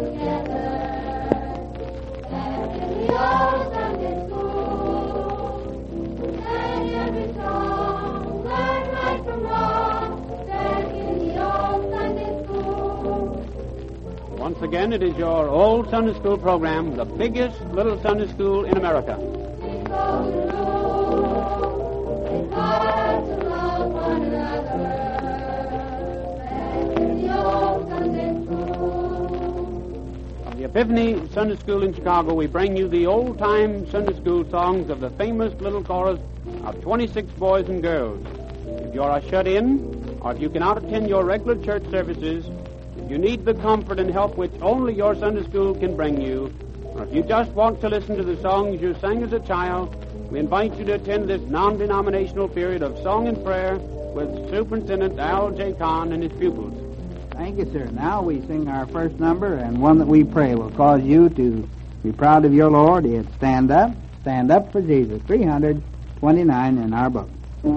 Once again, it is your old Sunday school program, the biggest little Sunday school in America. From the Epiphany Sunday School in Chicago, we bring you the old-time Sunday school songs of the famous little chorus of 26 boys and girls. If you are shut in, or if you cannot attend your regular church services, you need the comfort and help which only your Sunday school can bring you, or if you just want to listen to the songs you sang as a child, we invite you to attend this non-denominational period of song and prayer with Superintendent Al J. Kahn and his pupils. Thank you, sir. Now we sing our first number, and one that we pray will cause you to be proud of your Lord. It's Stand Up for Jesus, 329 in our book.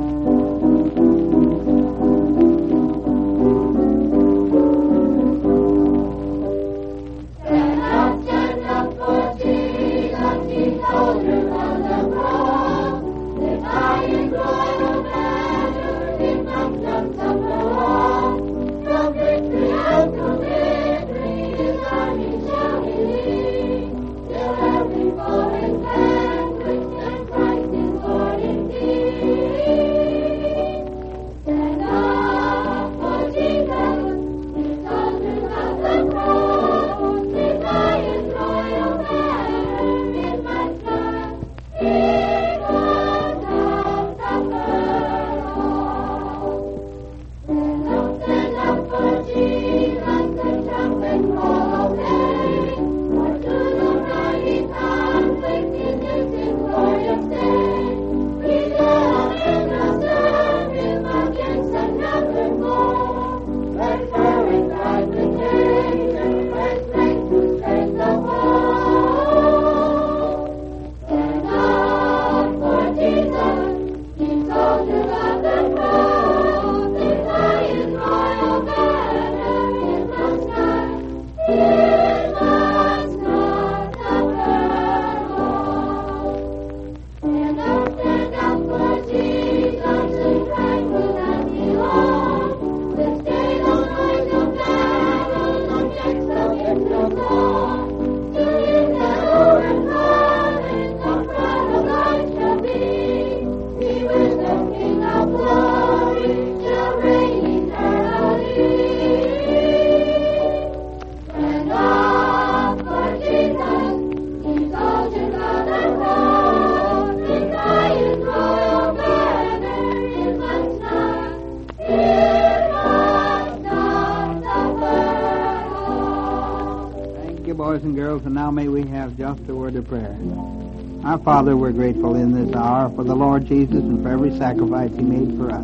And girls, and now may we have just a word of prayer. Our Father, we're grateful in this hour for the Lord Jesus and for every sacrifice He made for us.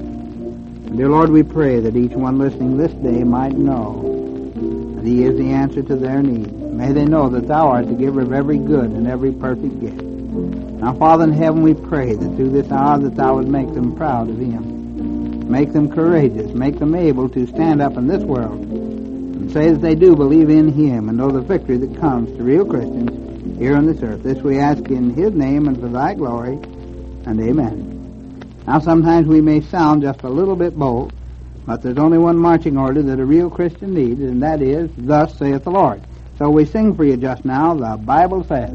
And dear Lord, we pray that each one listening this day might know that He is the answer to their need. May they know that Thou art the giver of every good and every perfect gift. Now, Father in heaven, we pray that through this hour that Thou would make them proud of Him. Make them courageous. Make them able to stand up in this world and say that they do believe in Him and know the victory that comes to real Christians here on this earth. This we ask in His name and for Thy glory, and amen. Now sometimes we may sound just a little bit bold, but there's only one marching order that a real Christian needs, and that is, Thus saith the Lord. So we sing for you just now, The Bible Says.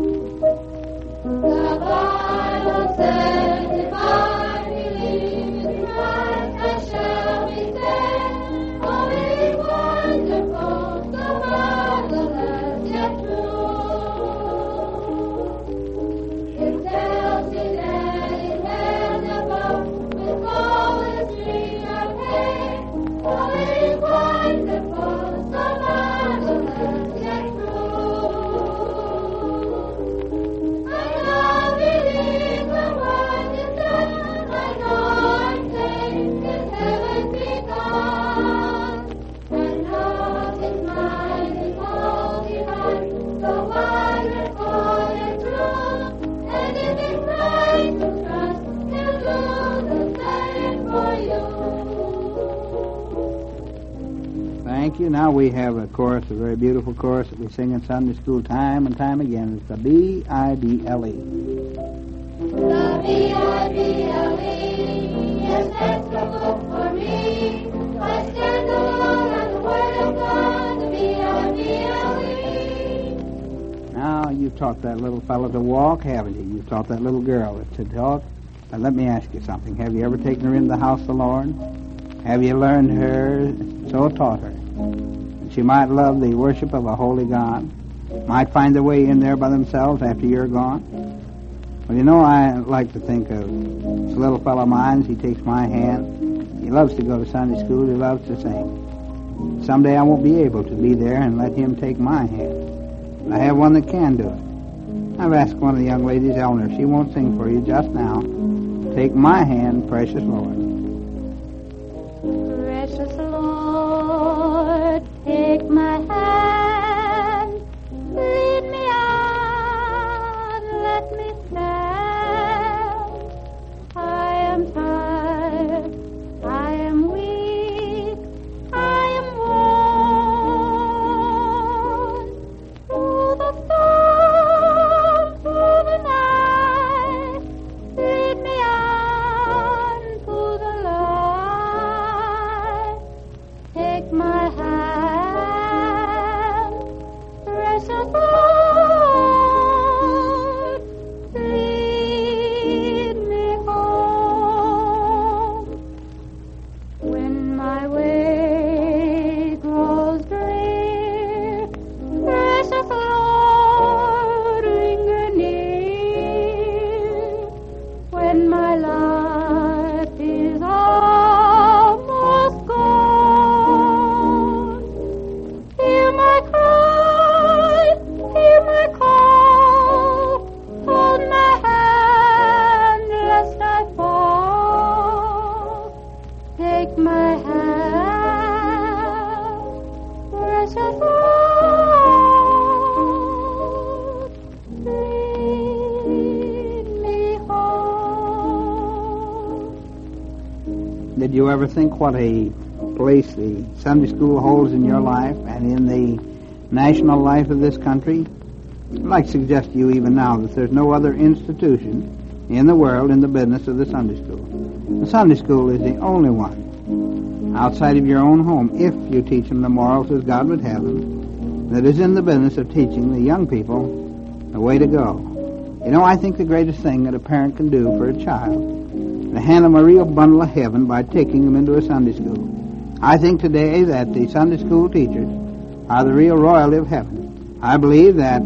The Bible says, if I believe in Christ, I shall be saved. Oh, it is wonderful, so marvelous, yet true. It tells me that in heaven above, with all its stream of pain, oh, it is wonderful, so marvelous, yet true. Thank you. Now we have a chorus, a very beautiful chorus that we sing in Sunday school time and time again. It's the B-I-B-L-E. The B-I-B-L-E, yes, that's the book for me. I stand alone on the Word of God, the B-I-B-L-E. Now, you've taught that little fellow to walk, haven't you? You've taught that little girl to talk. Now, let me ask you something. Have you ever taken her into the house of the Lord? Have you learned her, so taught her? She might love the worship of a holy God, might find their way in there by themselves after you're gone. Well, you know, I like to think of this little fellow of mine. He takes my hand. He loves to go to Sunday school. He loves to sing. Someday I won't be able to be there and let him take my hand. I have one that can do it. I've asked one of the young ladies, Eleanor, she won't sing for you just now. Take my hand, precious Lord. Precious Lord, take my hand, lead me on, let me stand. I am tired, I am weak, I am worn. Through the storm, through the night, lead me on to the light. Take my hand, precious Lord, lead me home. When my way grows drear, precious Lord, linger near. When my life is almost gone, hear my cry, hear my call, hold my hand lest I fall. Take my hand, precious Lord, lead me home. Did you ever think what a place the Sunday school holds in your life and in the national life of this country? I'd like to suggest to you even now that there's no other institution in the world in the business of the Sunday school. The Sunday school is the only one outside of your own home, if you teach them the morals as God would have them, that is in the business of teaching the young people the way to go. You know, I think the greatest thing that a parent can do for a child is to hand them a real bundle of heaven by taking them into a Sunday school. I think today that the Sunday school teachers are the real royalty of heaven. I believe that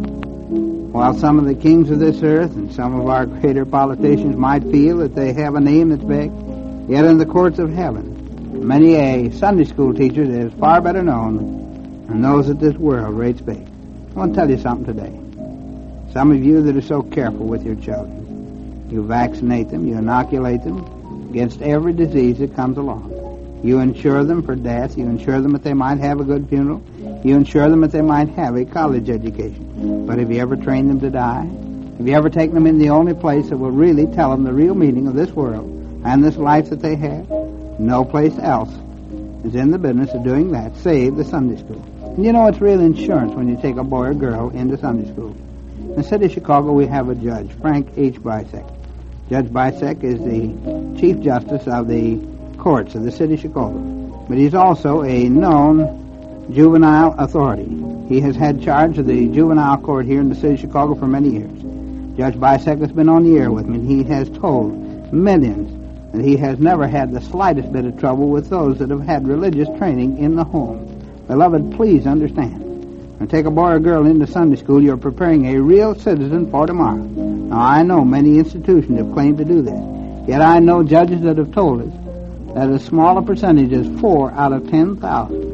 while some of the kings of this earth and some of our greater politicians might feel that they have a name that's big, yet in the courts of heaven, many a Sunday school teacher that is far better known and knows that this world rates big. I want to tell you something today. Some of you that are so careful with your children, you vaccinate them, you inoculate them against every disease that comes along. You insure them for death. You insure them that they might have a good funeral. You insure them that they might have a college education. But have you ever trained them to die? Have you ever taken them in the only place that will really tell them the real meaning of this world and this life that they have? No place else is in the business of doing that, save the Sunday school. And you know, it's real insurance when you take a boy or girl into Sunday school. In the city of Chicago, we have a judge, Frank H. Bisek. Judge Bisek is the Chief Justice of the courts of the city of Chicago. But he's also a known juvenile authority. He has had charge of the juvenile court here in the city of Chicago for many years. Judge Bisek has been on the air with me, and he has told millions that he has never had the slightest bit of trouble with those that have had religious training in the home. Beloved, please understand. When you take a boy or girl into Sunday school, you're preparing a real citizen for tomorrow. Now, I know many institutions have claimed to do this. Yet I know judges that have told us that a smaller percentage is 4 out of 10,000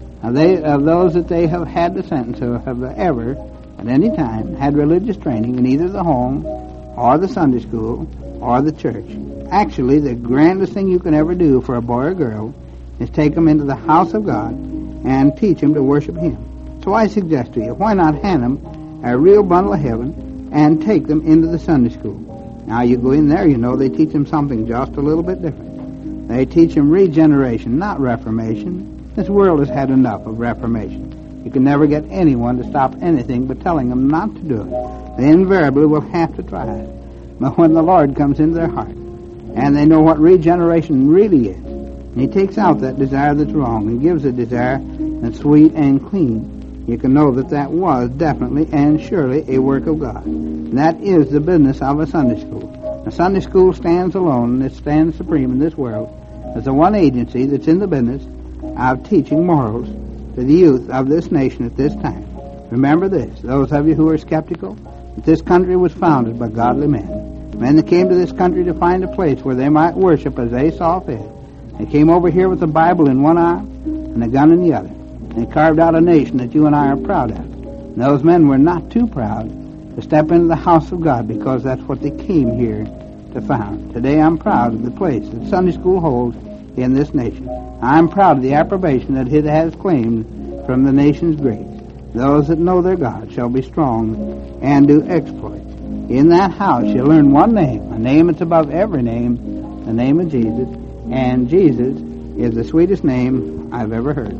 of those that they have had to sentence who have ever, at any time, had religious training in either the home or the Sunday school or the church. Actually, the grandest thing you can ever do for a boy or girl is take them into the house of God and teach them to worship Him. So I suggest to you, why not hand them a real bundle of heaven and take them into the Sunday school? Now, you go in there, you know, they teach them something just a little bit different. They teach them regeneration, not reformation. This world has had enough of reformation. You can never get anyone to stop anything but telling them not to do it. They invariably will have to try it. But when the Lord comes into their heart, and they know what regeneration really is, and He takes out that desire that's wrong and gives a desire that's sweet and clean, you can know that that was definitely and surely a work of God. And that is the business of a Sunday school. A Sunday school stands alone, and it stands supreme in this world as the one agency that's in the business of teaching morals to the youth of this nation at this time. Remember this, those of you who are skeptical, that this country was founded by godly men. Men that came to this country to find a place where they might worship as they saw fit. They came over here with a Bible in one arm and a gun in the other. They carved out a nation that you and I are proud of. And those men were not too proud to step into the house of God because that's what they came here to found. Today I'm proud of the place that Sunday school holds in this nation. I'm proud of the approbation that it has claimed from the nation's greats. Those that know their God shall be strong and do exploits. In that house you'll learn one name, a name that's above every name, the name of Jesus. And Jesus is the sweetest name I've ever heard.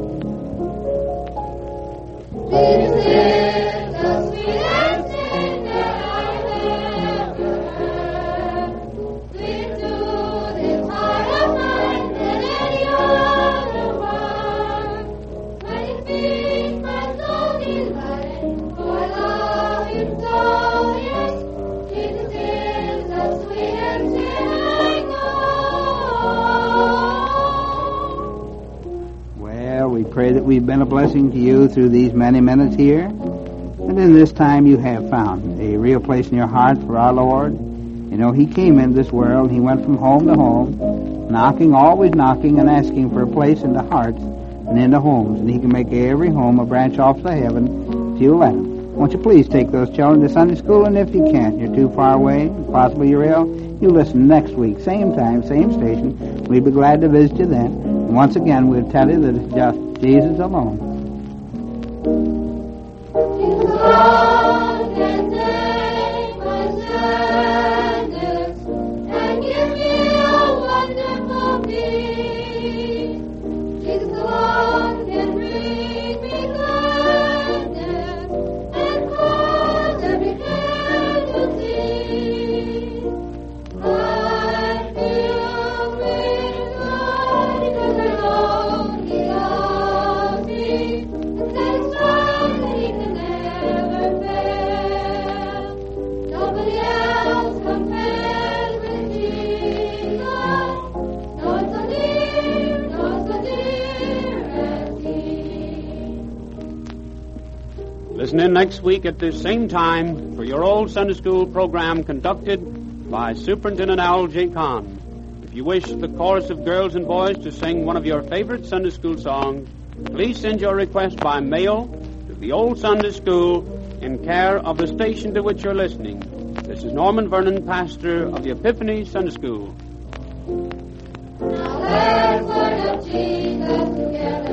Jesus is the sweetest name that I've ever heard. Sweet to this heart of mine than any other word. When He speaks, my soul delights, for I love Him so, yes. Jesus is the sweetest name I know. Well, we pray that we've been a blessing to you through these many minutes here. And in this time you have found a real place in your heart for our Lord. You know, He came into this world. He went from home to home, knocking, always knocking, and asking for a place into hearts and into homes. And He can make every home a branch off to heaven if you let Him. Won't you please take those children to Sunday school? And if you can't, you're too far away, possibly you're ill, you listen next week, same time, same station. We'd be glad to visit you then. And once again, we'll tell you that it's just Jesus alone. Jesus alone can take my sadness and give me a wonderful peace. Jesus alone can bring me gladness and cause every care to cease. I feel with God because I know He loves me and satisfies that He can never fail. Nobody else compares with Jesus. No one so dear as He. Listen in next week at this same time for your old Sunday school program conducted by Superintendent Al J. Kahn. If you wish the chorus of girls and boys to sing one of your favorite Sunday school songs, please send your request by mail to the old Sunday School in care of the station to which you're listening. This is Norman Vernon, pastor of the Epiphany Sunday School. Now let's learn of Jesus together.